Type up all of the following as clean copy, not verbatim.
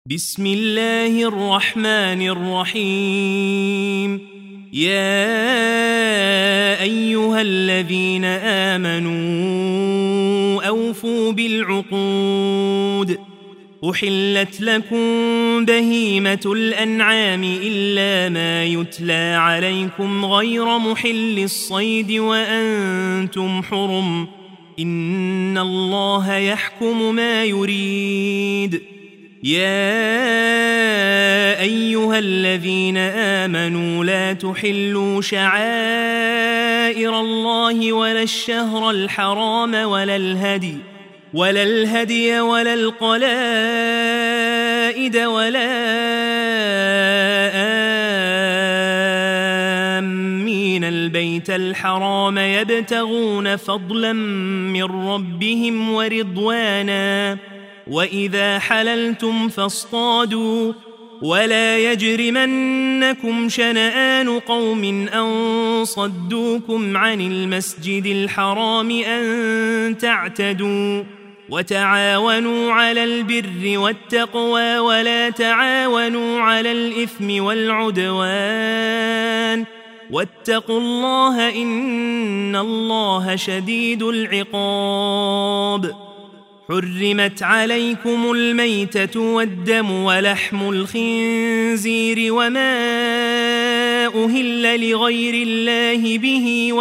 بسم الله الرحمن الرحيم. يا أيها الذين آمنوا أوفوا بالعقود. أحلت لكم بهيمة الأنعام إلا ما يتلى عليكم غير محل الصيد وأنتم حرم. إن الله يحكم ما يريد. يا أيها الذين آمنوا لا تحلوا شعائر الله ولا الشهر الحرام ولا الهدي ولا القلائد ولا آمين البيت الحرام يبتغون فضلا من ربهم ورضوانا. وإذا حللتم فاصطادوا ولا يجرمنكم شنآن قوم أن صدوكم عن المسجد الحرام أن تعتدوا. وتعاونوا على البر والتقوى ولا تعاونوا على الإثم والعدوان. واتقوا الله إن الله شديد العقاب. حرمت عليكم الميتة والدم ولحم الخنزير وما أهل لغير الله به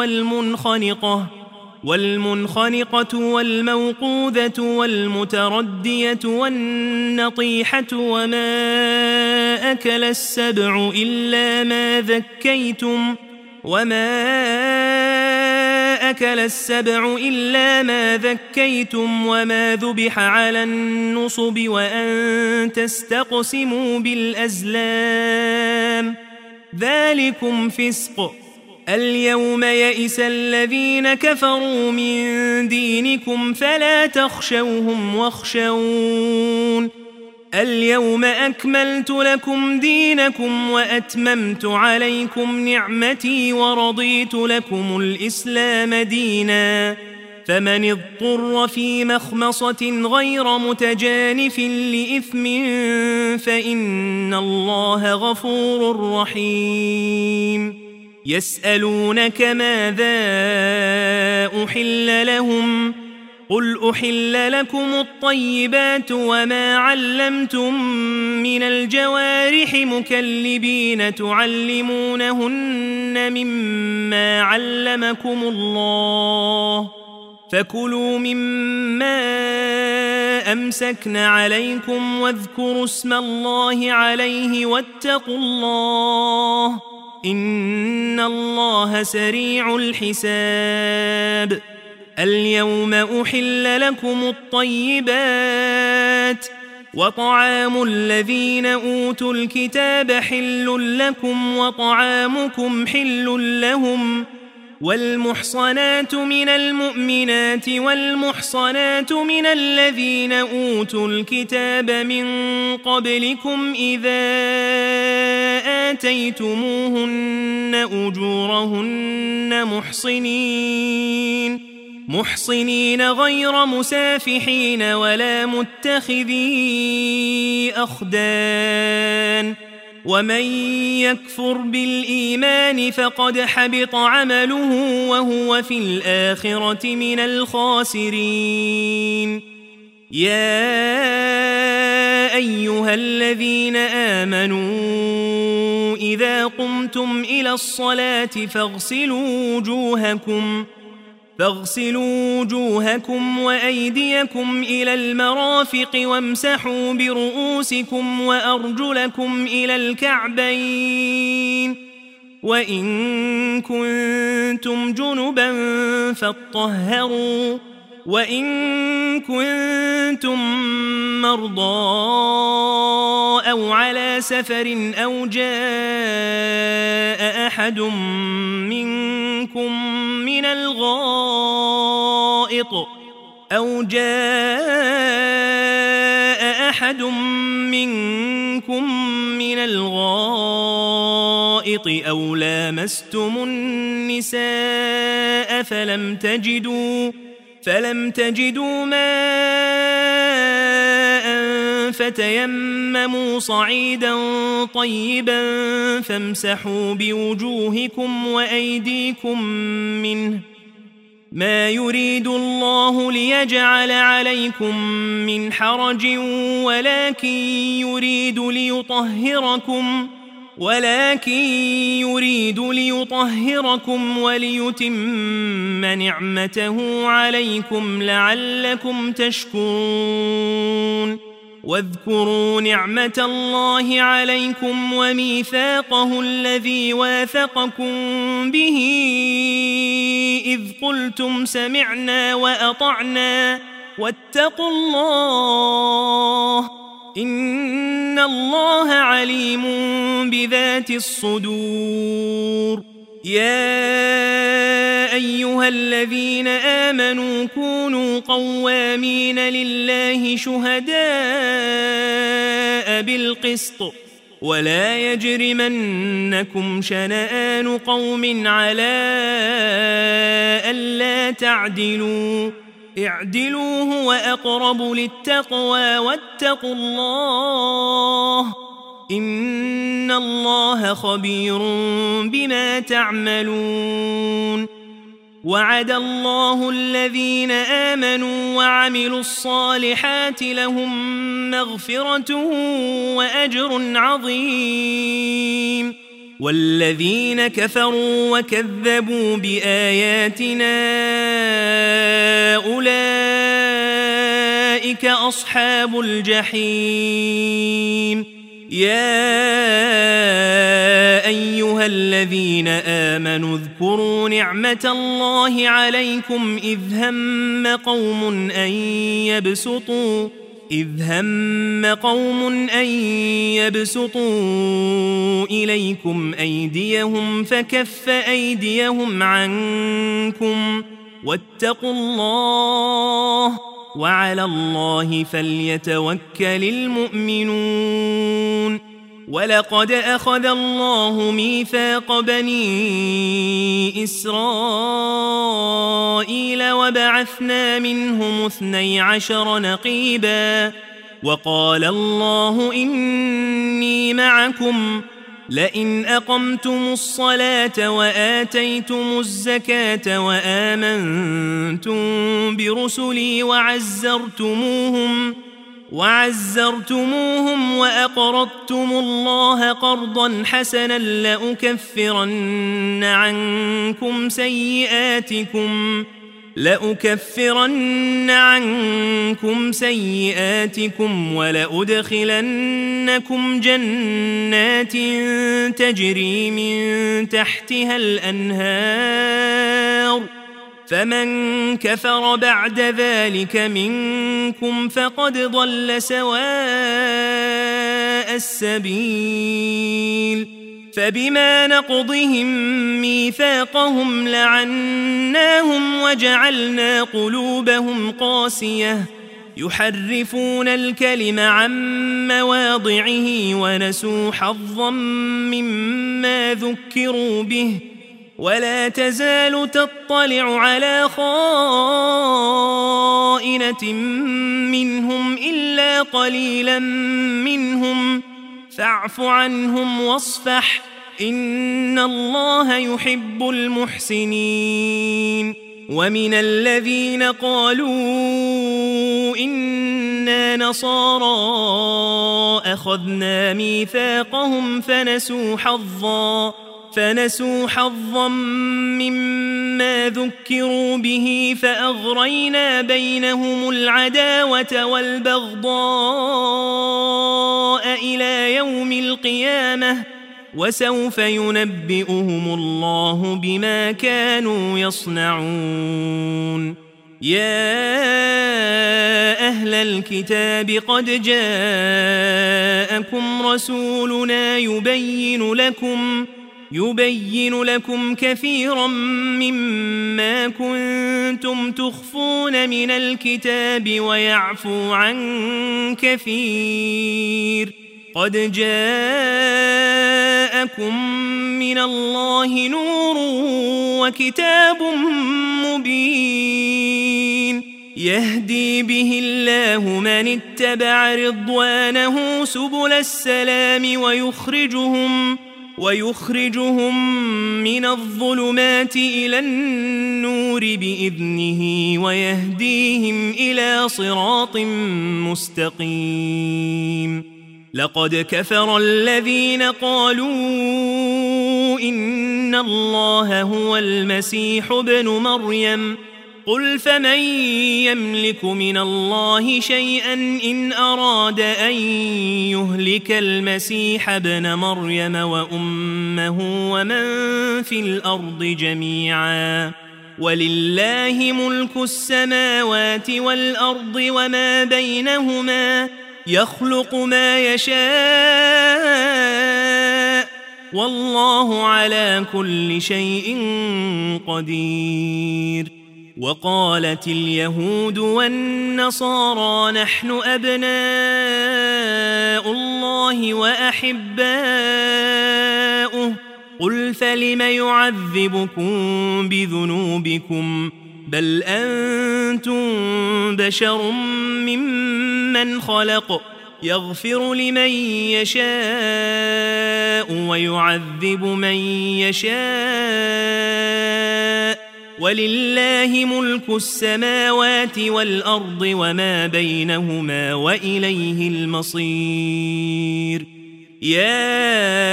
والمنخنقة والموقوذة والمتردية والنطيحة وما أكل السبع إلا ما ذكيتم وما ذبح على النصب وأن تستقسموا بالأزلام ذلكم فسق. اليوم يئس الذين كفروا من دينكم فلا تخشوهم واخشون. اليوم أكملت لكم دينكم وأتممت عليكم نعمتي ورضيت لكم الإسلام دينا. فمن اضطر في مخمصة غير متجانف لإثم فإن الله غفور رحيم. يسألونك ماذا أحل لهم قل أحل لكم الطيبات وما علمتم من الجوارح مكلبين تعلمونهن مما علمكم الله فكلوا مما أمسكن عليكم واذكروا اسم الله عليه واتقوا الله إن الله سريع الحساب. اليوم أحل لكم الطيبات وطعام الذين أوتوا الكتاب حل لكم وطعامكم حل لهم. والمحصنات من المؤمنات والمحصنات من الذين أوتوا الكتاب من قبلكم إذا آتيتموهن أجورهن محصنين غير مسافحين ولا متخذي أخدان. ومن يكفر بالإيمان فقد حبط عمله وهو في الآخرة من الخاسرين. يا أيها الذين آمنوا إذا قمتم إلى الصلاة فاغسلوا وجوهكم وأيديكم إلى المرافق وامسحوا برؤوسكم وأرجلكم إلى الكعبين. وإن كنتم جنبا فاطهروا وإن كنتم مرضى أو على سفر أو جاء أحد منكم من الغائط أو لامستم النساء فلم تجدوا ماء فتيمموا صعيدا طيبا فامسحوا بوجوهكم وأيديكم منه ما يريد الله ليجعل عليكم من حرج ولكن يريد ليطهركم وليتم نعمته عليكم لعلكم تشكرون واذكروا نعمة الله عليكم وميثاقه الذي واثقكم به إذ قلتم سمعنا وأطعنا واتقوا الله إن الله عليم بذات الصدور يا أيها الذين آمنوا كونوا قوامين لله شهداء بالقسط ولا يجرمنكم شنآن قوم على ألا تعدلوا اعدلوا هو أقرب للتقوى واتقوا الله إن الله خبير بما تعملون وعد الله الذين آمنوا وعملوا الصالحات لهم مغفرة وأجر عظيم والذين كفروا وكذبوا بآياتنا أولئك أصحاب الجحيم يا أيها الذين آمنوا اذكروا نعمة الله عليكم إذ هم قوم أن يبسطوا إليكم أيديهم فكف أيديهم عنكم واتقوا الله وعلى الله فليتوكل المؤمنون ولقد أخذ الله ميثاق بني إسرائيل وبعثنا منهم 12 نقيبا وقال الله إني معكم لئن أقمتم الصلاة وآتيتم الزكاة وآمنتم برسلي وعزرتموهم وأقرضتم الله قرضا حسنا لأكفرن عنكم سيئاتكم ولأدخلنكم جنات تجري من تحتها الأنهار فمن كفر بعد ذلك منكم فقد ضل سواء السبيل فبما نقضهم ميثاقهم لعناهم وجعلنا قلوبهم قاسية يحرفون الكلم عن مواضعه ونسوا حظا مما ذكروا به ولا تزال تطلع على خائنة منهم إلا قليلا منهم فاعف عنهم واصفح إن الله يحب المحسنين ومن الذين قالوا إنا نصارى أخذنا ميثاقهم فنسوا حظا مما ذكروا به فأغرينا بينهم العداوة والبغضاء إلى يوم القيامة وسوف ينبئهم الله بما كانوا يصنعون يا أهل الكتاب قد جاءكم رسولنا يبين لكم كثيرا مما كنتم تخفون من الكتاب ويعفو عن كثير قد جاءكم من الله نور وكتاب مبين يهدي به الله من اتبع رضوانه سبل السلام ويخرجهم من الظلمات إلى النور بإذنه ويهديهم إلى صراط مستقيم. لقد كفر الذين قالوا إن الله هو المسيح ابن مريم قل فمن يملك من الله شيئا إن أراد أن يهلك المسيح ابن مريم وأمه ومن في الأرض جميعا ولله ملك السماوات والأرض وما بينهما يخلق ما يشاء والله على كل شيء قدير. وقالت اليهود والنصارى نحن أبناء الله وأحباؤه قل فلم يعذبكم بذنوبكم بل أنتم بشر ممن خلق يغفر لمن يشاء ويعذب من يشاء ولله ملك السماوات والأرض وما بينهما وإليه المصير. يا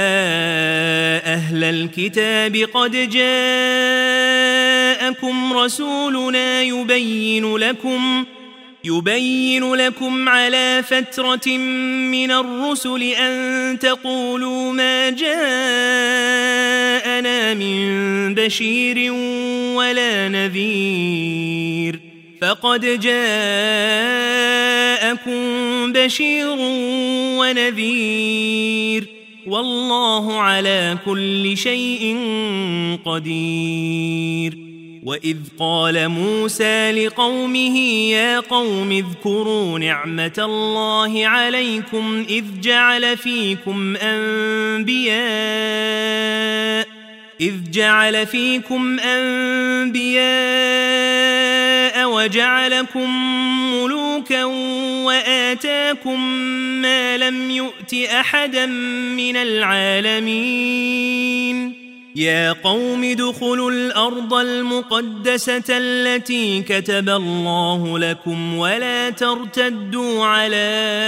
أهل الكتاب قد جاءكم رسولنا يبين لكم على فترة من الرسل أن تقولوا ما جاءنا من بشير ولا نذير فقد جاءكم بشير ونذير والله على كل شيء قدير. وإذ قال موسى لقومه يا قوم اذكروا نعمة الله عليكم إذ جعل فيكم أنبياء وجعلكم ملوكا وآتاكم ما لم يؤت أحدا من العالمين. يا قوم ادخلوا الأرض المقدسة التي كتب الله لكم ولا ترتدوا على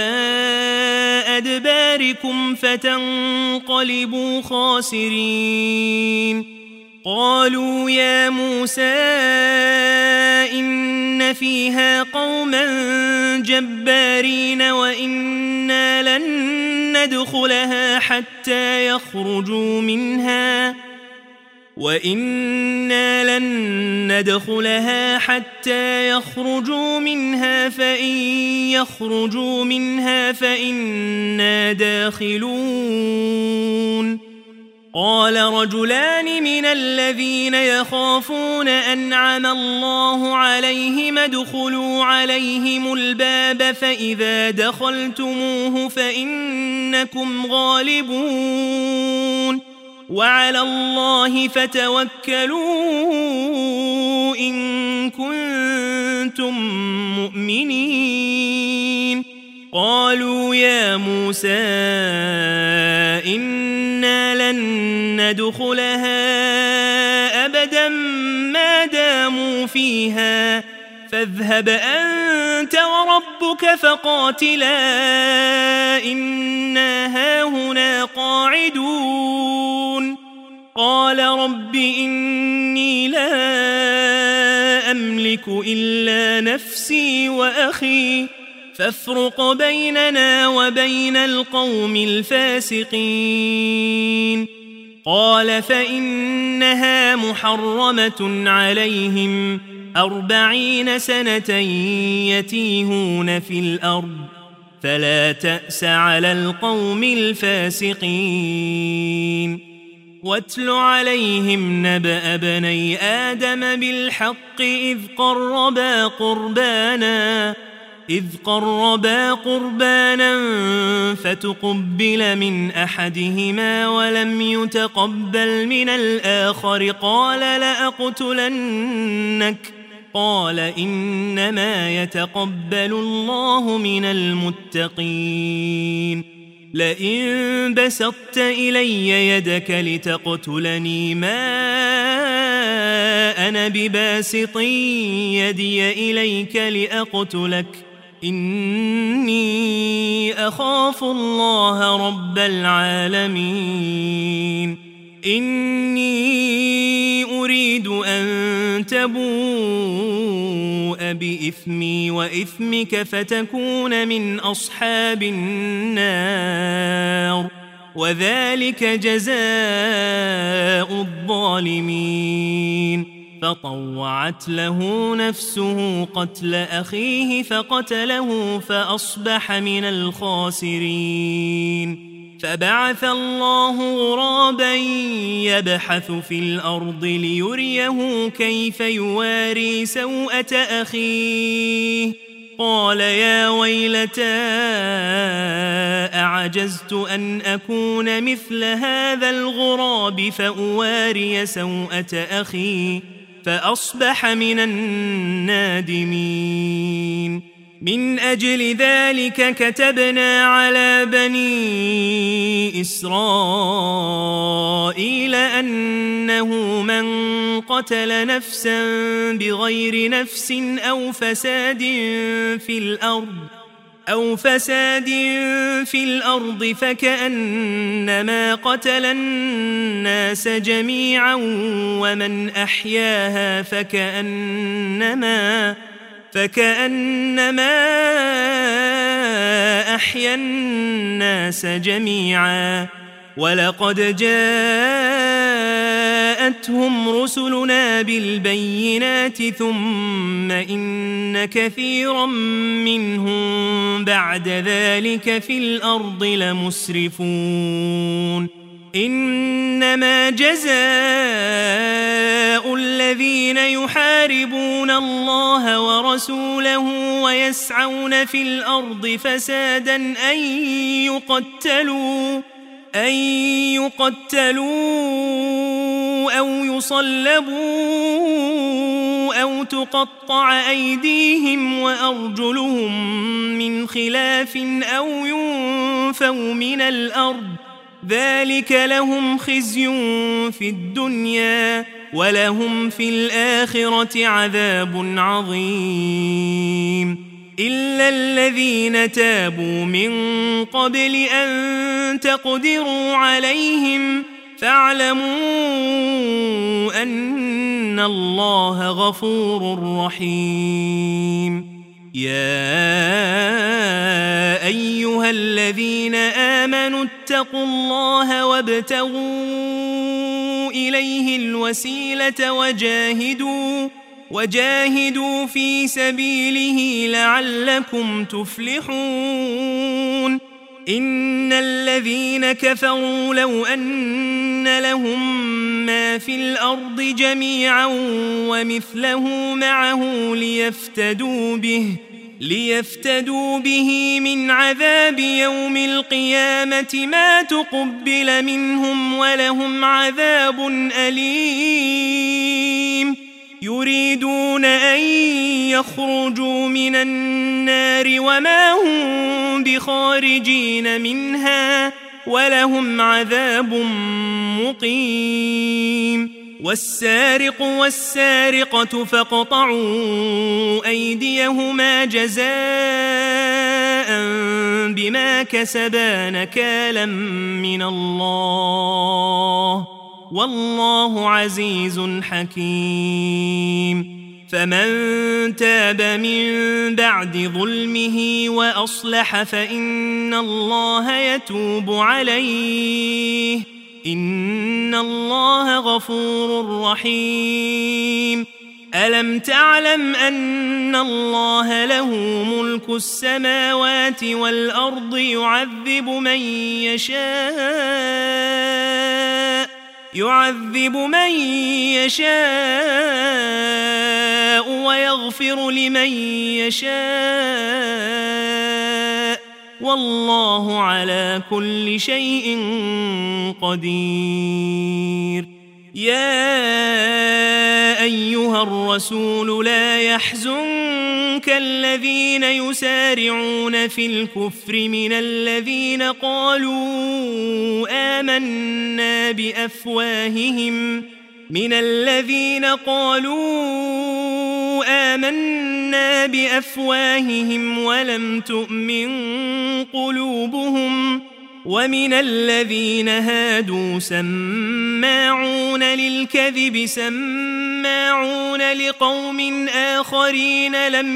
أدباركم فتنقلبوا خاسرين. قالوا يا موسى إن فيها قوما جبارين وإنا لن ندخلها حتى يخرجوا منها فإن يخرجوا منها فإنا داخلون. قال رجلان من الذين يخافون أنعم الله عليهم ادخلوا عليهم الباب فإذا دخلتموه فإنكم غالبون وعلى الله فتوكلوا إن كنتم مؤمنين. قالوا يا موسى إنا لن ندخلها أبدا ما داموا فيها فاذهب أنت وربك فقاتلا إنا هاهنا قاعدون. قال رب إني لا أملك إلا نفسي وأخي فافرق بيننا وبين القوم الفاسقين. قال فإنها محرمة عليهم 40 سنة يتيهون في الأرض فلا تأس على القوم الفاسقين. واتل عليهم نبأ بني آدم بالحق إذ قربا قربانا فتقبل من أحدهما ولم يتقبل من الآخر قال قال إنما يتقبل الله من المتقين لئن بسطت إلي يدك لتقتلني ما أنا بباسط يدي إليك لأقتلك إني أخاف الله رب العالمين إني أريد أن تبوء بإثمي وإثمك فتكون من أصحاب النار وذلك جزاء الظالمين فطوعت له نفسه قتل أخيه فقتله فأصبح من الخاسرين فبعث الله غرابا يبحث في الأرض ليريه كيف يواري سوءة أخيه قال يا ويلتى أعجزت أن أكون مثل هذا الغراب فأواري سوءة أخي فأصبح من النادمين من أجل ذلك كتبنا على بني إسرائيل أنه من قتل نفسا بغير نفس أو فساد في الأرض فكأنما قتل الناس جميعا ومن أحياها فكأنما أحيا الناس جميعا ولقد جاءتهم رسلنا بالبينات ثم إن كثيرا منهم بعد ذلك في الأرض لمسرفون إنما جزاء الذين يحاربون الله ورسوله ويسعون في الأرض فسادا أن يقتلوا أو يصلبوا أو تقطع أيديهم وأرجلهم من خلاف أو ينفوا من الأرض ذلك لهم خزي في الدنيا ولهم في الآخرة عذاب عظيم إلا الذين تابوا من قبل أن تقدروا عليهم فاعلموا أن الله غفور رحيم يا أيها الذين آمنوا اتقوا الله وابتغوا إليه الوسيلة وجاهدوا في سبيله لعلكم تفلحون إن الذين كفروا لو أن لهم ما في الأرض جميعا ومثله معه ليفتدوا به من عذاب يوم القيامة ما تقبل منهم ولهم عذاب أليم يريدون أن يخرجوا من النار وما هم بخارجين منها ولهم عذاب مقيم والسارق والسارقة فاقطعوا أيديهما جزاء بما كسبا نكالا من الله والله عزيز حكيم فمن تاب من بعد ظلمه وأصلح فإن الله يتوب عليه إن الله غفور رحيم ألم تعلم أن الله له ملك السماوات والأرض يعذب من يشاء ويغفر لمن يشاء والله على كل شيء قدير يا أيها الرسول لا يحزنك الذين يسارعون في الكفر من الذين قالوا آمنا بأفواههم ولم تؤمن قلوبهم ومن الذين هادوا سماعون للكذب سماعون لقوم آخرين لم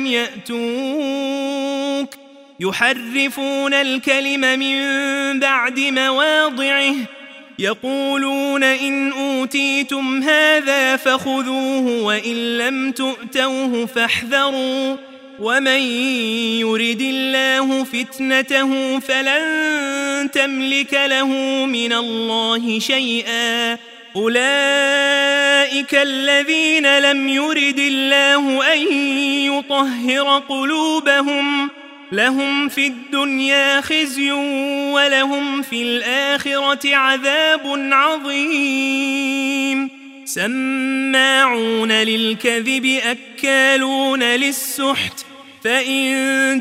يأتوك يحرفون الكلم من بعد مواضعه يقولون إن أوتيتم هذا فخذوه وإن لم تؤتوه فاحذروا ومن يرد الله فتنته فلن تملك له من الله شيئا أولئك الذين لم يرد الله أن يطهر قلوبهم لهم في الدنيا خزي ولهم في الآخرة عذاب عظيم سماعون للكذب أكالون للسحت فإن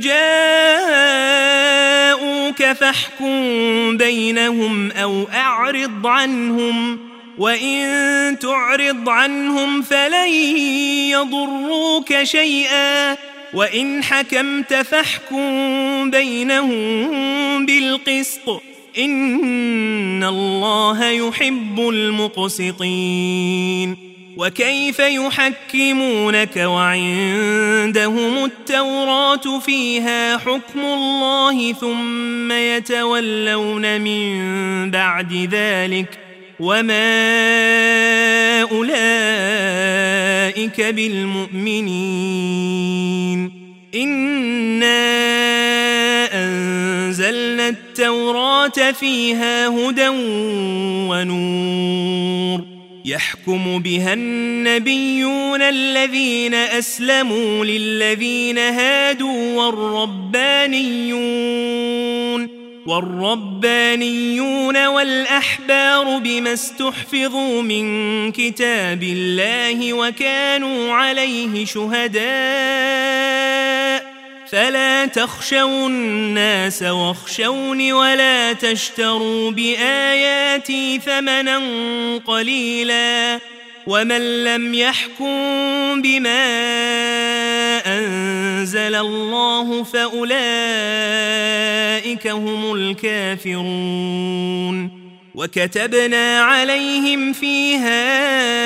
جاءوك فاحكم بينهم أو أعرض عنهم وإن تعرض عنهم فلن يضروك شيئا وإن حكمت فاحكم بينهم بالقسط إن الله يحب المقسطين وكيف يحكمونك وعندهم التوراة فيها حكم الله ثم يتولون من بعد ذلك وما أولئك بالمؤمنين إنا أنزلنا التوراة فيها هدى ونور يحكم بها النبيون الذين أسلموا للذين هادوا والربانيون والأحبار بما استحفظوا من كتاب الله وكانوا عليه شهداء فلا تخشوا الناس واخشوني ولا تشتروا بآياتي ثمنا قليلا ومن لم يحكم بما أنزل الله فأولئك هم الكافرون وكتبنا عليهم فيها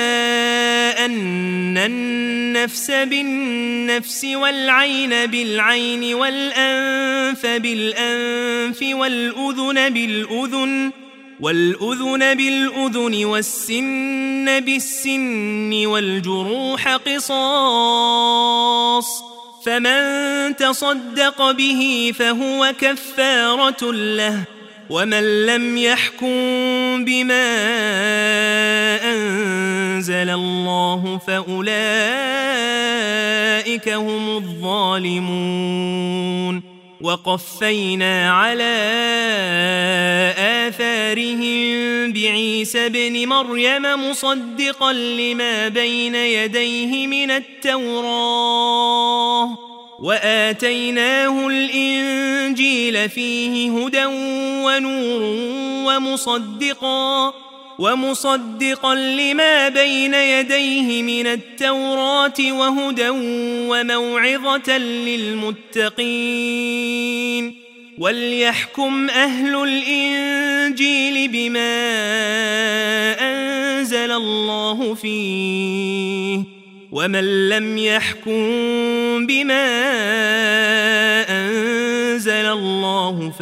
أن النفس بالنفس والعين بالعين والأنف بالأنف والأذن بالأذن والسن بالسن والجروح قصاص فمن تصدق به فهو كفارة له ومن لم يحكم بما أنزل الله فأولئك هم الظالمون وقفينا على آثارهم بعيسى ابن مريم مصدقا لما بين يديه من التوراة وآتيناه الإنجيل فيه هدى ونور ومصدقا لما بين يديه من التوراة وهدى وموعظة للمتقين وليحكم أهل الإنجيل بما أنزل الله فيه ومن لم يحكم بما أنزل الله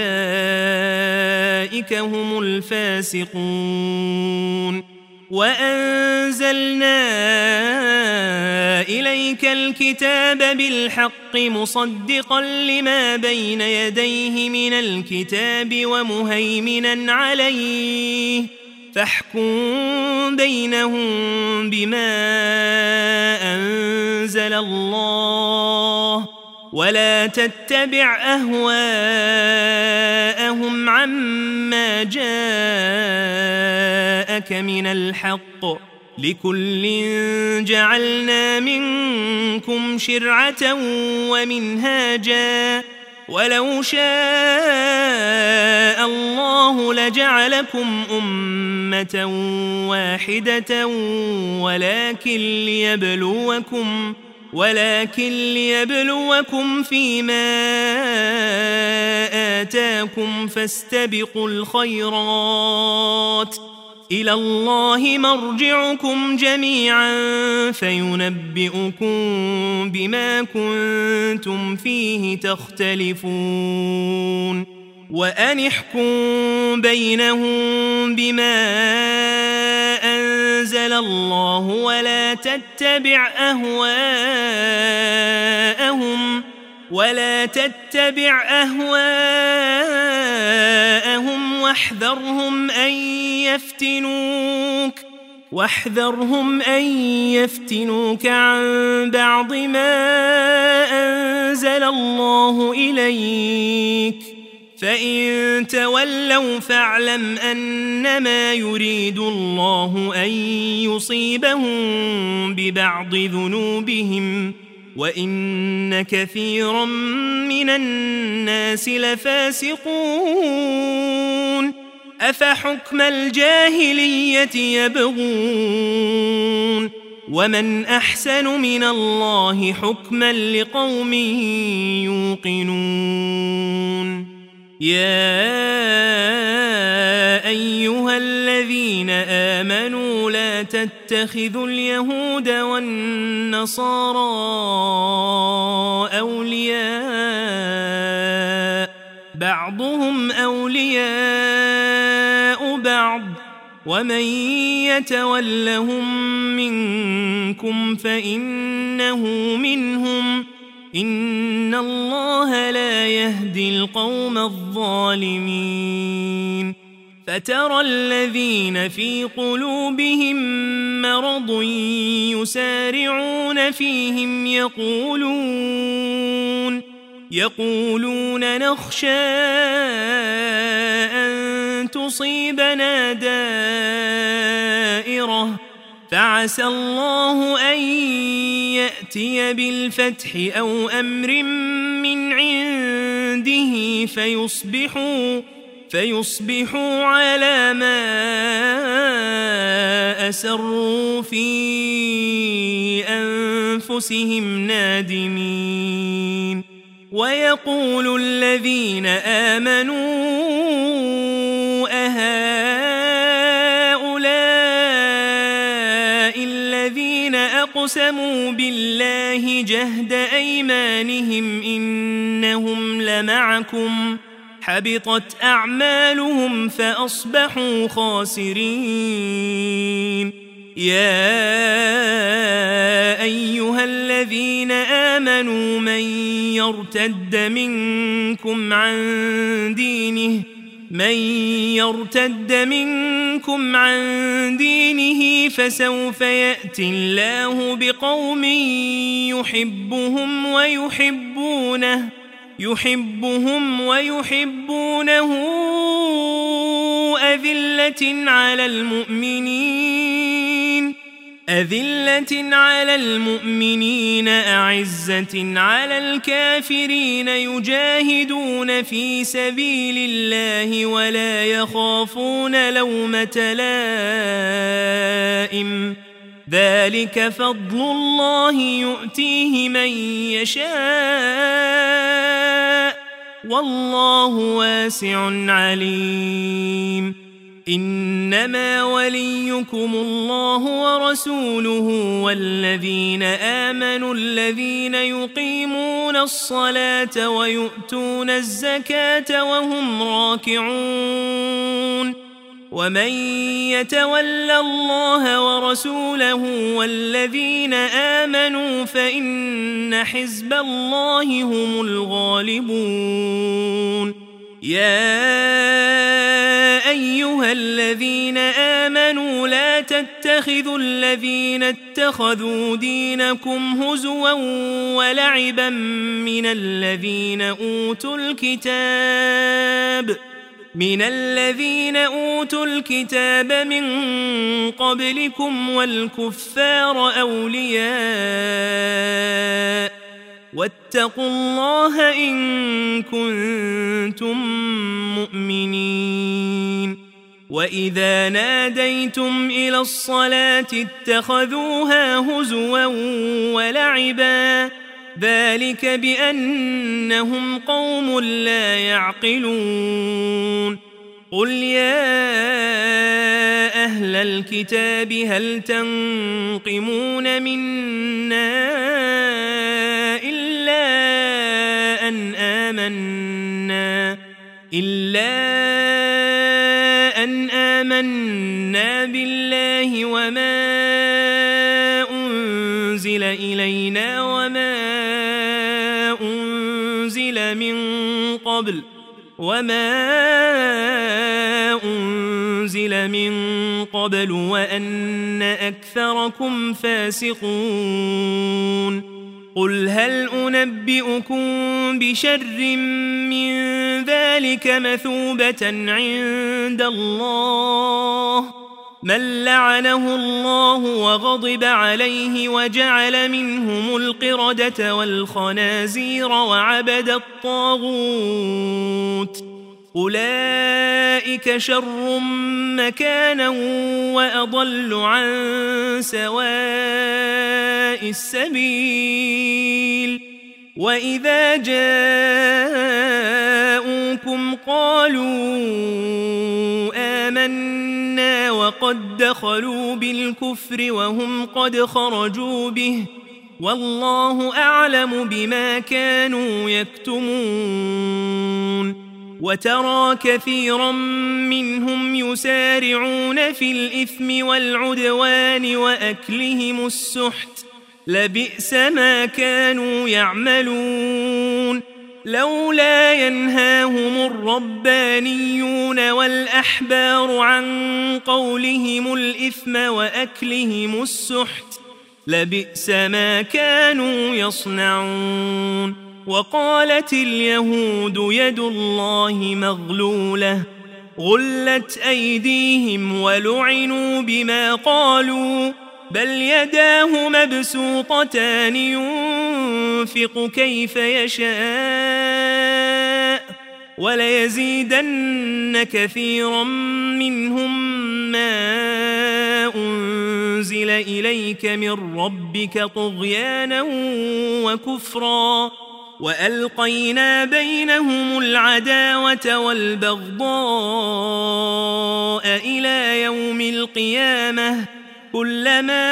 فأولئك هم الفاسقون وأنزلنا إليك الكتاب بالحق مصدقا لما بين يديه من الكتاب ومهيمنا عليه فاحكم بينهم بما أنزل الله ولا تتبع أهواءهم عما جاءك من الحق لكل جعلنا منكم شرعة ومنهاجا ولو شاء الله لجعلكم أمة واحدة ولكن ليبلوكم فيما آتاكم فاستبقوا الخيرات إلى الله مرجعكم جميعا فينبئكم بما كنتم فيه تختلفون وأن احكم بينهم بما أنزل الله ولا تتبع أهواءهم واحذرهم أن يفتنوك عن بعض ما أنزل الله إليك فإن تولوا فاعلم أنما يريد الله أن يصيبهم ببعض ذنوبهم وإن كثيرا من الناس لفاسقون أفحكم الجاهلية يبغون ومن أحسن من الله حكما لقوم يوقنون يا أيها الذين آمنوا لا تتخذوا اليهود والنصارى أولياء بعضهم أولياء بعض ومن يتولهم منكم فإنه منهم إن الله لا يهدي القوم الظالمين فترى الذين في قلوبهم مرض يسارعون فيهم يقولون نخشى أن تصيبنا دائرة فعسى الله أن يأتي بالفتح أو أمر من عنده فيصبحوا على ما أسروا في أنفسهم نادمين ويقول الذين آمنوا أهؤلاء الذين أقسموا بالله جهد أيمانهم إنهم لمعكم حبطت أعمالهم فأصبحوا خاسرين يا أيها الذين آمنوا من يرتد منكم عن دينه فسوف يأتي الله بقوم يحبهم ويحبونه أذلة على المؤمنين أعزة على الكافرين يجاهدون في سبيل الله ولا يخافون لومة لائم ذلك فضل الله يؤتيه من يشاء والله واسع عليم إنما وليكم الله ورسوله والذين آمنوا الذين يقيمون الصلاة ويؤتون الزكاة وهم راكعون ومن يتول الله ورسوله والذين آمنوا فإن حزب الله هم الغالبون يا أيها الذين آمنوا لا تتخذوا الذين اتخذوا دينكم هزوا ولعبا من الذين أوتوا الكتاب من قبلكم والكفار أولياء واتقوا الله إن كنتم مؤمنين. وإذا ناديتم إلى الصلاة اتخذوها هزوا ولعبا ذلك بأنهم قوم لا يعقلون. قل يا أهل الكتاب هل تنقمون منا إلا أن آمنا بالله وما أنزل إلينا وما أنزل من قبل وأن أكثركم فاسقون. قل هل أنبئكم بشر من ذلك مثوبة عند الله من لعنه الله وغضب عليه وجعل منهم القردة والخنازير وعبد الطاغوت أولئك شر مكانا وأضل عن سواء السبيل. وإذا جاءوكم قالوا آمنا وقد دخلوا بالكفر وهم قد خرجوا به والله أعلم بما كانوا يكتمون. وترى كثيرا منهم يسارعون في الإثم والعدوان وأكلهم السحت لبئس ما كانوا يعملون. لولا ينهاهم الربانيون والأحبار عن قولهم الإثم وأكلهم السحت لبئس ما كانوا يصنعون. وقالت اليهود يد الله مغلولة غلت أيديهم ولعنوا بما قالوا بل يداه مبسوطتان ينفق كيف يشاء وليزيدن كثيرا منهم ما أنزل إليك من ربك طغيانا وكفرا وألقينا بينهم العداوة والبغضاء إلى يوم القيامة كلما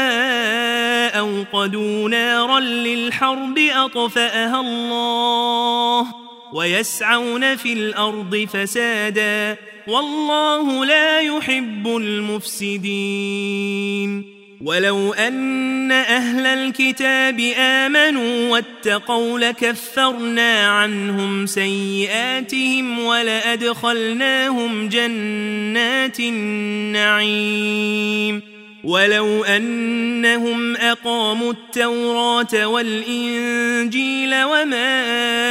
أوقدوا نارا للحرب أطفأها الله ويسعون في الأرض فسادا والله لا يحب المفسدين. ولو أن أهل الكتاب آمنوا واتقوا لكفرنا عنهم سيئاتهم ولأدخلناهم جنات النعيم. ولو أنهم أقاموا التوراة والإنجيل وما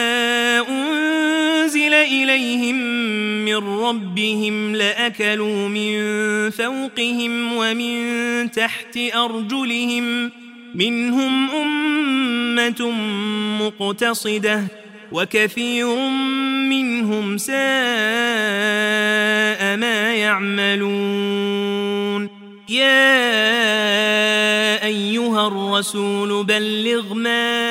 أنزل إليهم من ربهم لأكلوا من فوقهم ومن تحت أرجلهم منهم أمة مقتصدة وكثير منهم ساء ما يعملون. يا أيها الرسول بلغ ما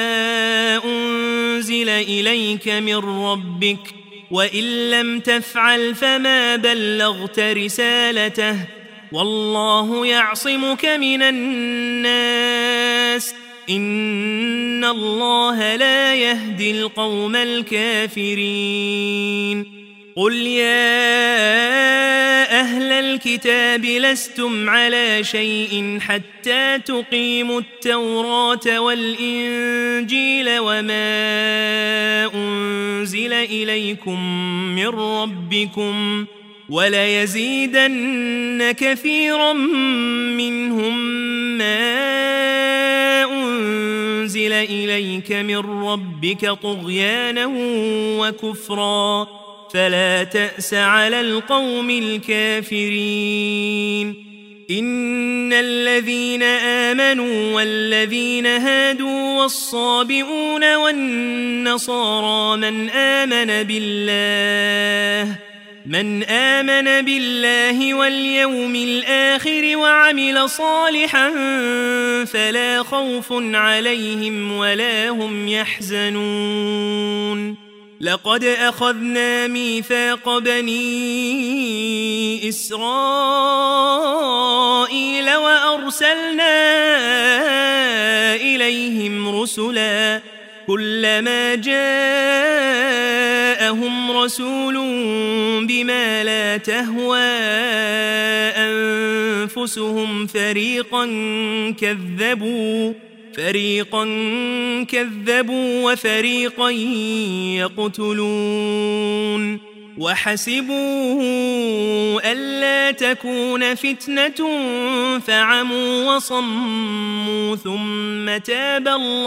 أنزل إليك من ربك وإن لم تفعل فما بلغت رسالته والله يعصمك من الناس إن الله لا يهدي القوم الكافرين. قل يا أهل الكتاب لستم على شيء حتى تقيموا التوراة والإنجيل وما أنزل إليكم من ربكم وليزيدن كثيرا منهم ما أنزل إليك من ربك طغيانا وكفرا فلا تأس على القوم الكافرين إن الذين آمنوا والذين هادوا والصابئون والنصارى من آمن بالله واليوم الآخر وعمل صالحا فلا خوف عليهم ولا هم يحزنون لقد أخذنا ميثاق بني إسرائيل وأرسلنا إليهم رسلا كلما جاءهم رسول بما لا تهوى أنفسهم فريقا كذبوا وفريقا يقتلون وحسبوا ألا تكون فتنة فعموا وصموا ثم تاب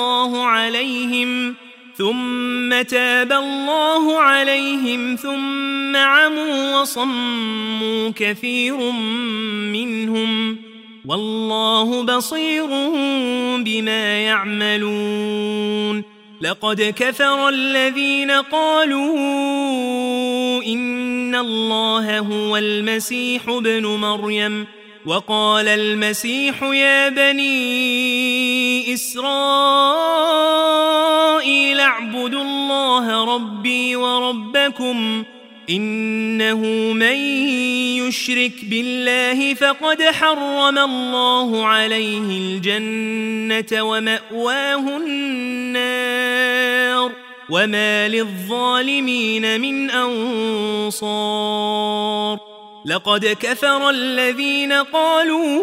الله عليهم ثم عموا وصموا كثير منهم والله بصير بما يعملون لقد كفر الذين قالوا إن الله هو المسيح ابن مريم وقال المسيح يا بني إسرائيل اعبدوا الله ربي وربكم إنه من يشرك بالله فقد حرم الله عليه الجنة ومأواه النار وما للظالمين من أنصار لقد كفر الذين قالوا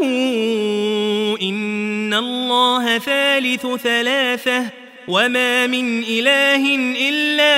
إن الله ثالث ثلاثة وما من إله إلا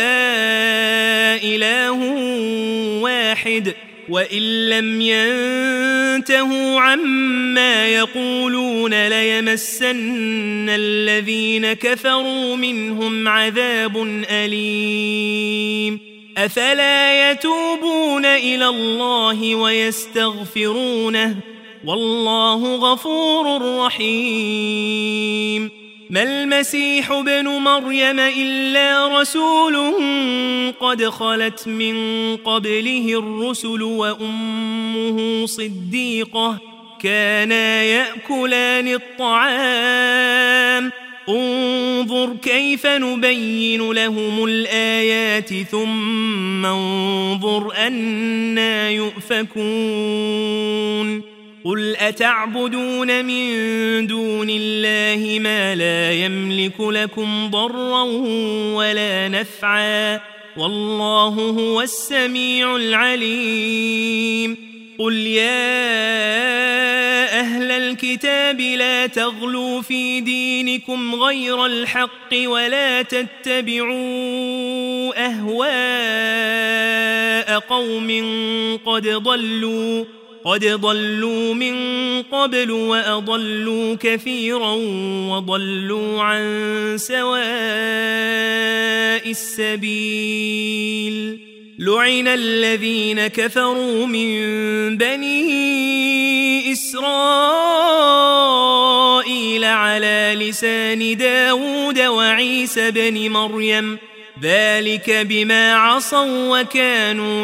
إله واحد وإن لم ينتهوا عما يقولون ليمسن الذين كفروا منهم عذاب أليم أفلا يتوبون إلى الله ويستغفرونه والله غفور رحيم ما المسيح ابن مريم إلا رسول قد خلت من قبله الرسل وأمه صديقة كانا يأكلان الطعام انظر كيف نبين لهم الآيات ثم انظر أنا يؤفكون قل أتعبدون من دون الله ما لا يملك لكم ضرا ولا نفعا والله هو السميع العليم قل يا أهل الكتاب لا تغلوا في دينكم غير الحق ولا تتبعوا أهواء قوم قد ضلوا من قبل وأضلوا كثيرا وضلوا عن سواء السبيل لعن الذين كفروا من بني إسرائيل على لسان داود وعيسى بن مريم ذلك بما عصوا وكانوا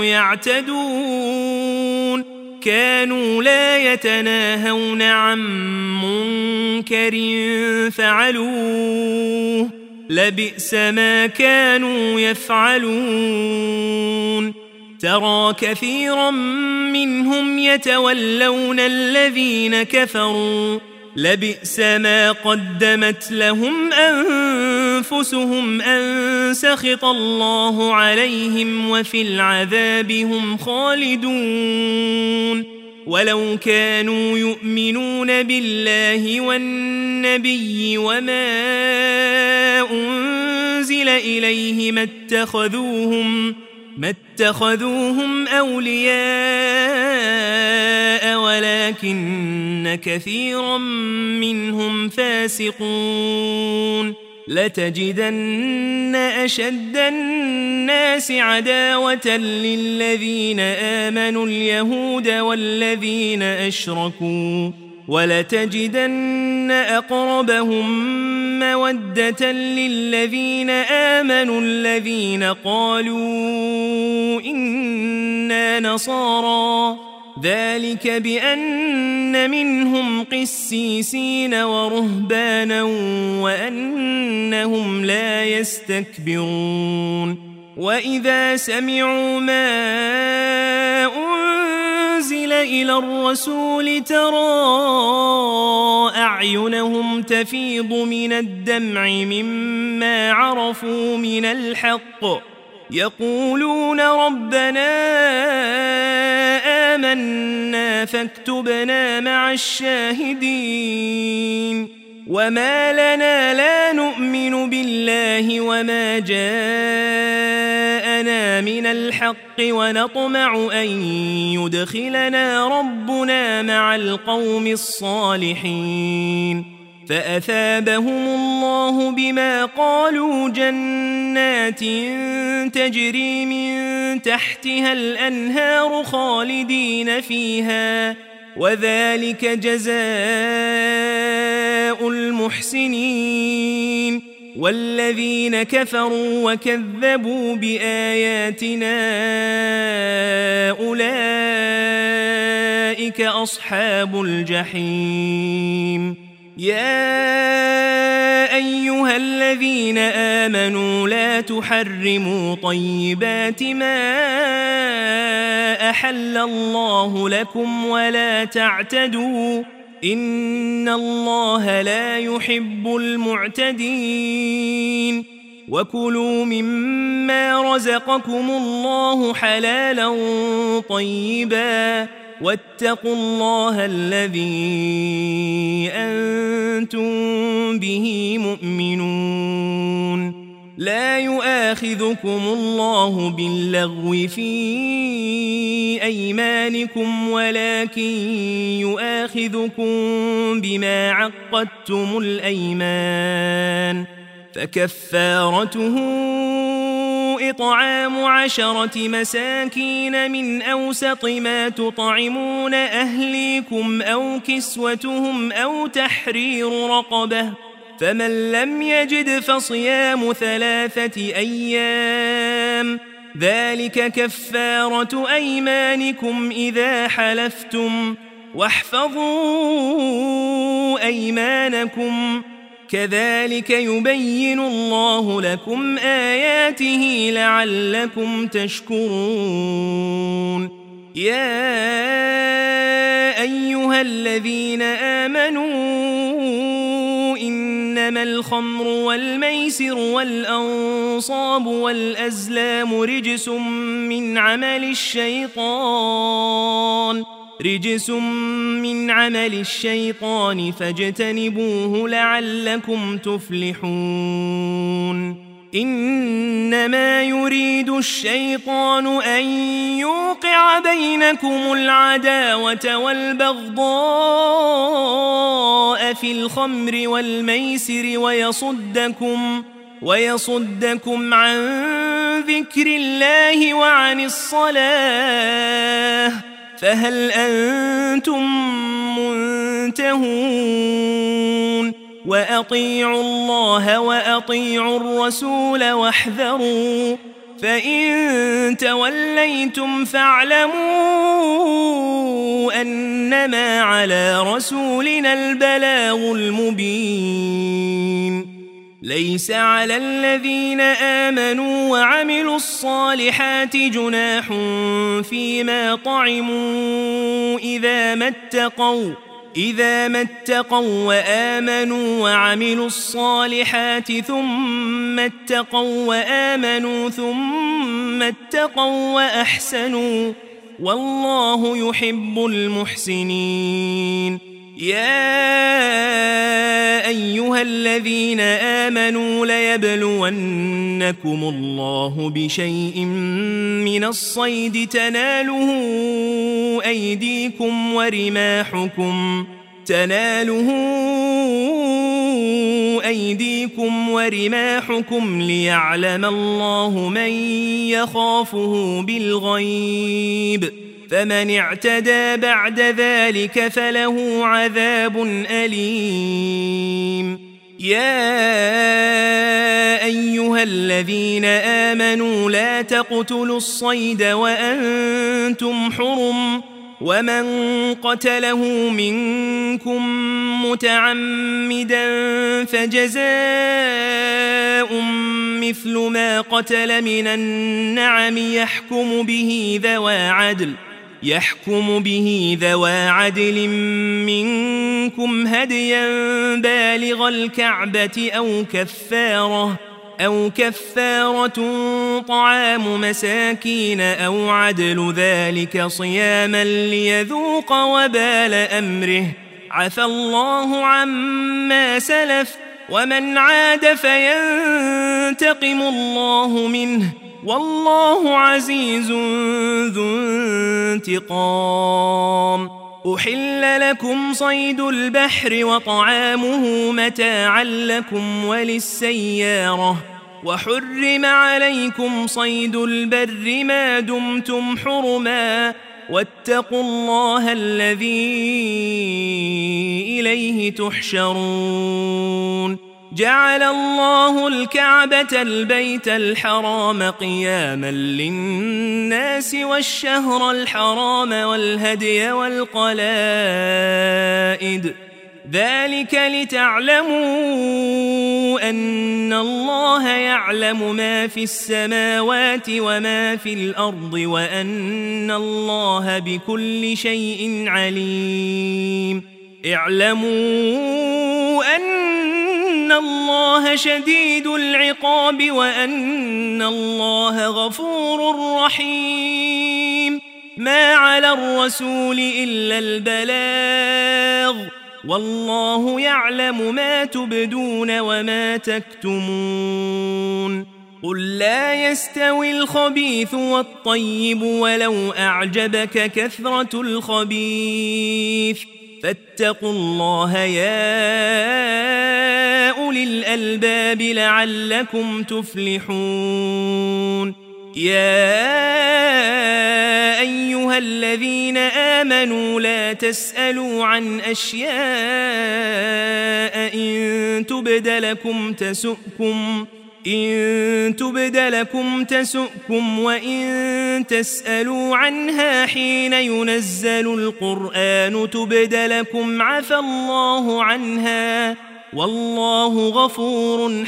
يعتدون كانوا لا يتناهون عن منكر فعلوه لبئس ما كانوا يفعلون ترى كثيرا منهم يتولون الذين كفروا لبئس ما قدمت لهم أنفسهم أن سخط الله عليهم وفي العذاب هم خالدون ولو كانوا يؤمنون بالله والنبي وما أنزل إليه ما ما اتخذوهم أولياء ولكن كثيرا منهم فاسقون لتجدن أشد الناس عداوة للذين آمنوا اليهود والذين أشركوا ولتجدن أقربهم مودة للذين آمنوا الذين قالوا إنا نصارى ذلك بأن منهم قسيسين ورهبانا وأنهم لا يستكبرون وإذا سمعوا ما أنزل إلى الرسول ترى أعينهم تفيض من الدمع مما عرفوا من الحق يقولون ربنا آمنا فاكتبنا مع الشاهدين وما لنا لا نؤمن بالله وما جاءنا من الحق ونطمع أن يدخلنا ربنا مع القوم الصالحين فأثابهم الله بما قالوا جنات تجري من تحتها الأنهار خالدين فيها وذلك جزاء المحسنين والذين كفروا وكذبوا بآياتنا أولئك أصحاب الجحيم يا أيها الذين آمنوا لا تحرموا طيبات ما أحل الله لكم ولا تعتدوا إن الله لا يحب المعتدين وكلوا مما رزقكم الله حلالا طيبا واتقوا الله الذي أنتم به مؤمنون لا يؤاخذكم الله باللغو في أيمانكم ولكن يؤاخذكم بما عقدتم الأيمان فكفارته إطعام 10 مساكين من أوسط ما تطعمون أهليكم أو كسوتهم أو تحرير رقبة فمن لم يجد فصيام 3 أيام ذلك كفارة أيمانكم إذا حلفتم واحفظوا أيمانكم كذلك يبين الله لكم آياته لعلكم تشكرون يا أيها الذين آمنوا إنما الخمر والميسر والأنصاب والأزلام رجس من عمل الشيطان فاجتنبوه لعلكم تفلحون إنما يريد الشيطان أن يوقع بينكم العداوة والبغضاء في الخمر والميسر ويصدكم عن ذكر الله وعن الصلاة فهل أنتم منتهون وأطيعوا الله وأطيعوا الرسول واحذروا فإن توليتم فاعلموا أنما على رسولنا البلاغ المبين ليس على الذين آمنوا وعملوا الصالحات جناح فيما طعموا إذا ما اتقوا وآمنوا وعملوا الصالحات ثم اتقوا وآمنوا ثم اتقوا وأحسنوا والله يحب المحسنين يا أيها الذين آمنوا ليبلونكم الله بشيء من الصيد تناله أيديكم ورماحكم ليعلم الله من يخافه بالغيب فمن اعتدى بعد ذلك فله عذاب أليم يا أيها الذين آمنوا لا تقتلوا الصيد وأنتم حرم ومن قتله منكم متعمدا فجزاء مثل ما قتل من النعم يحكم به ذوى عدل منكم هديا بالغ الكعبة أو كفارة طعام مساكين أو عدل ذلك صياما ليذوق وبال أمره عفى الله عما سلف ومن عاد فينتقم الله منه والله عزيز ذو انتقام أحل لكم صيد البحر وطعامه متاعا لكم وللسيارة وحرم عليكم صيد البر ما دمتم حرما واتقوا الله الذي إليه تحشرون جعل الله الكعبة البيت الحرام قياما للناس والشهر الحرام والهدي والقلائد ذلك لتعلموا أن الله يعلم ما في السماوات وما في الأرض وأن الله بكل شيء عليم اعلموا أن الله شديد العقاب وأن الله غفور رحيم ما على الرسول إلا البلاغ والله يعلم ما تبدون وما تكتمون قل لا يستوي الخبيث والطيب ولو أعجبك كثرة الخبيث فاتقوا الله يا أولي الألباب لعلكم تفلحون يا أيها الذين آمنوا لا تسألوا عن أشياء إن تبد لكم تسؤكم وإن تسألوا عنها حين ينزل القرآن تبد لكم عفى الله عنها والله غفور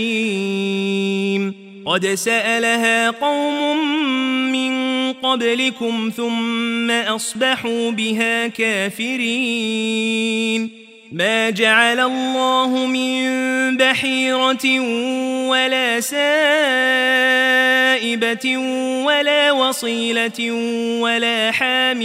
حليم قد سألها قوم من قبلكم ثم أصبحوا بها كافرين ما جعل الله من بحيرة ولا سائبة ولا وصيلة ولا حام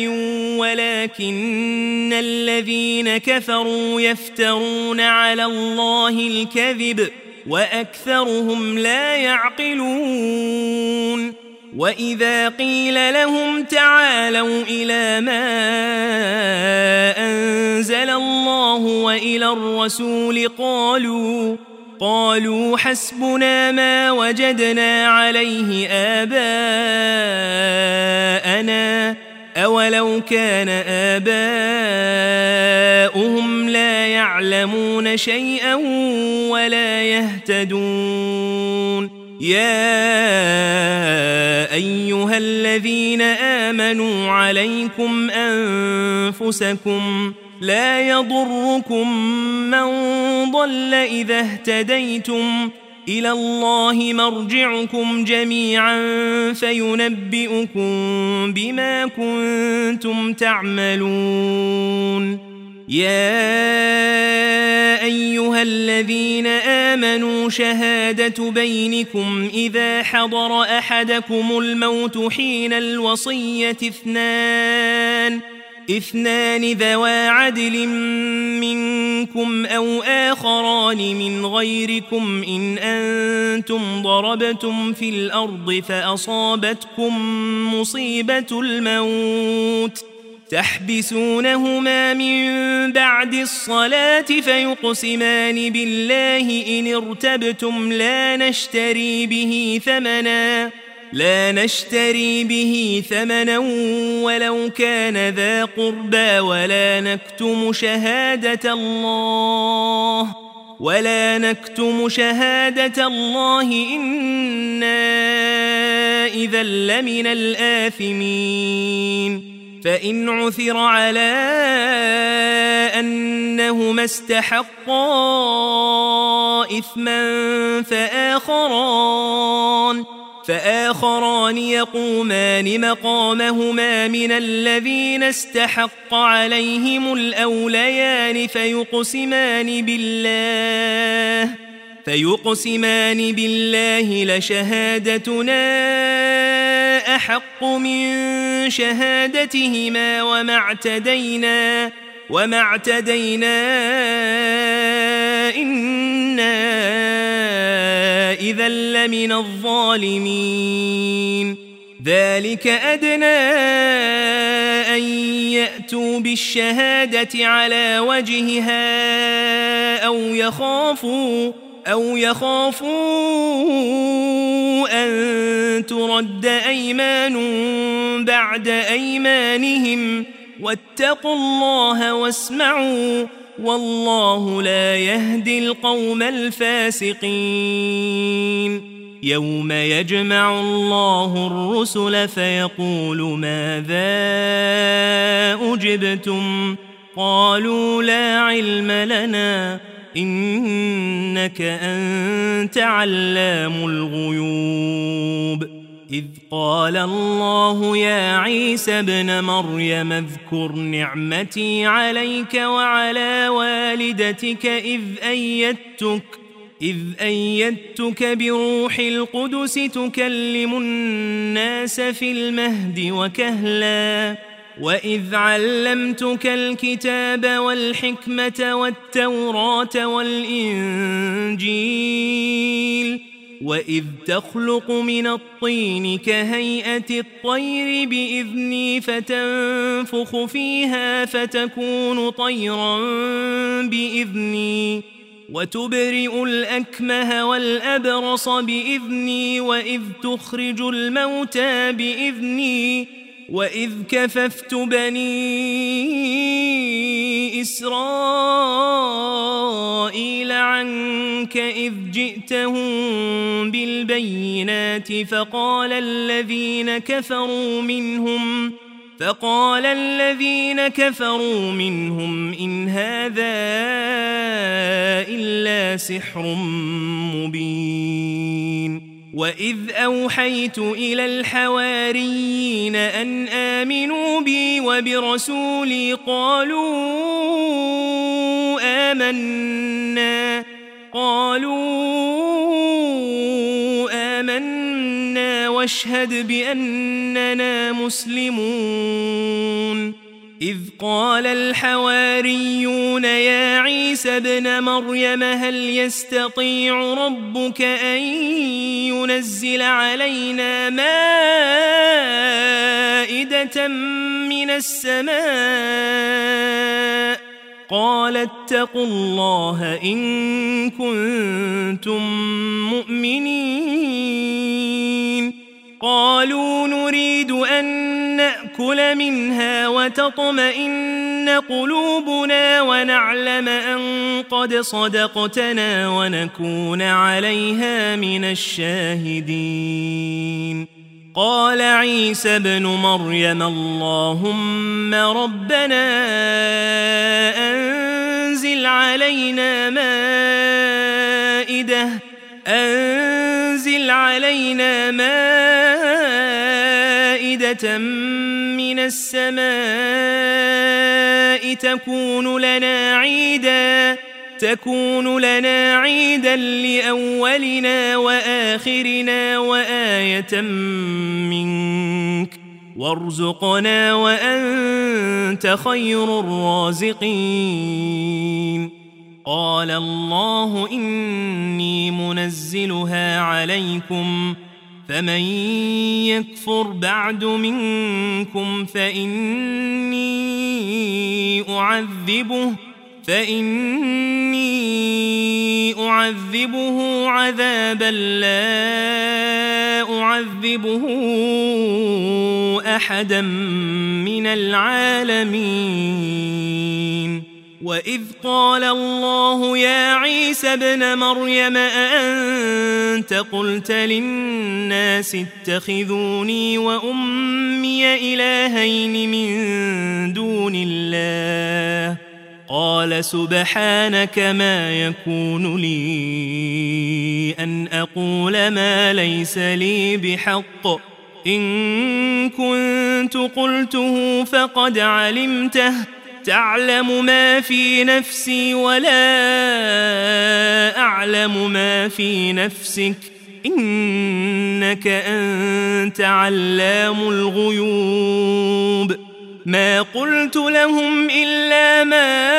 ولكن الذين كفروا يفترون على الله الكذب وأكثرهم لا يعقلون وإذا قيل لهم تعالوا إلى ما أنزل الله وإلى الرسول قالوا حسبنا ما وجدنا عليه آباءنا أولو كان آباؤهم لا يعلمون شيئا ولا يهتدون يا أيها الذين آمنوا عليكم أنفسكم لا يضركم من ضل إذا اهتديتم إلى الله مرجعكم جميعا فينبئكم بما كنتم تعملون يا أيها الذين آمنوا شهادة بينكم إذا حضر أحدكم الموت حين الوصية اثنان ذوا عدل منكم أو آخران من غيركم إن أنتم ضربتم في الأرض فأصابتكم مصيبة الموت تحبسونهما من بعد الصلاة فيقسمان بالله إن ارتبتم لا نشتري به ثمنا ولو كان ذا قربى ولا نكتم شهادة الله إنا إذا لمن الآثمين فإن عثر على أنهما استحقا إثما فآخران يقومان مقامهما من الذين استحق عليهم الأوليان فيقسمان بالله لشهادتنا أحق من شهادتهما وما اعتدينا إنا إذا لمن الظالمين ذلك أدنى أن يأتوا بالشهادة على وجهها أو يخافوا أن ترد أيمان بعد أيمانهم واتقوا الله واسمعوا والله لا يهدي القوم الفاسقين يوم يجمع الله الرسل فيقول ماذا أجبتم قالوا لا علم لنا إنك أنت علام الغيوب إذ قال الله يا عيسى ابن مريم اذكر نعمتي عليك وعلى والدتك إذ أيدتك بروح القدس تكلم الناس في المهد وكهلا وإذ علمتك الكتاب والحكمة والتوراة والإنجيل وإذ تخلق من الطين كهيئة الطير بإذني فتنفخ فيها فتكون طيرا بإذني وتبرئ الأكمه والأبرص بإذني وإذ تخرج الموتى بإذني وإذ كففت بني إسرائيل عنك إذ جئتهم بالبينات فقال الذين كفروا منهم إن هذا إلا سحر مبين وإذ أوحيت إلى الحواريين أن آمنوا بي وبرسولي قالوا آمنا واشهد بأننا مسلمون إذ قال الحواريون يا عيسى ابن مريم هل يستطيع ربك أن ينزل علينا مائدة من السماء قال اتقوا الله إن كنتم مؤمنين قالوا نريد أن نأكل منها وتطمئن قلوبنا ونعلم أن قد صدقتنا ونكون عليها من الشاهدين قال عيسى ابن مريم اللهم ربنا أنزل علينا مائدة من السماء تكون لنا عيدا لأولنا وآخرنا وآية منك وارزقنا وأنت وأنت خير الرازقين. قال الله إني منزلها عليكم فمن يكفر بعد منكم فإني أعذبه عذابا لا أعذبه أحدا من العالمين. وإذ قال الله يا عيسى ابن مريم أأنت قلت للناس اتخذوني وأمي إلهين من دون الله قال سبحانك ما يكون لي أن أقول ما ليس لي بحق إن كنت قلته فقد علمته تعلم ما في نفسي ولا أعلم ما في نفسك إنك أنت علام الغيوب. ما قلت لهم إلا ما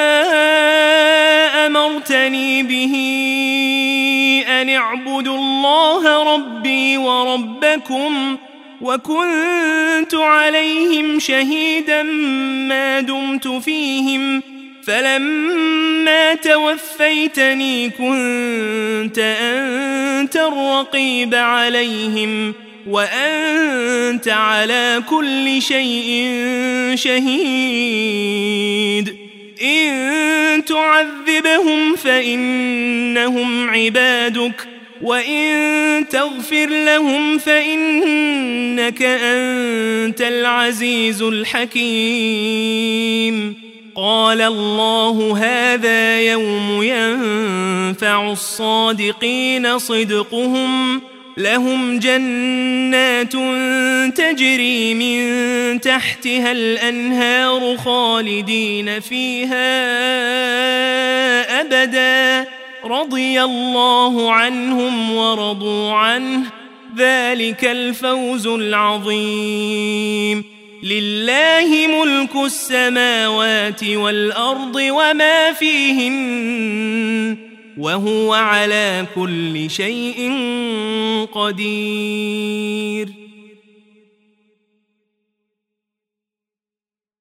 أمرتني به أن اعبدوا الله ربي وربكم وكنت عليهم شهيدا ما دمت فيهم فلما توفيتني كنت أنت الرقيب عليهم وأنت على كل شيء شهيد. إن تعذبهم فإنهم عبادك وإن تغفر لهم فإنك أنت العزيز الحكيم. قال الله هذا يوم ينفع الصادقين صدقهم لهم جنات تجري من تحتها الأنهار خالدين فيها أبدا رضي الله عنهم ورضوا عنه ذلك الفوز العظيم. لله ملك السماوات والأرض وما فيهن وهو على كل شيء قدير.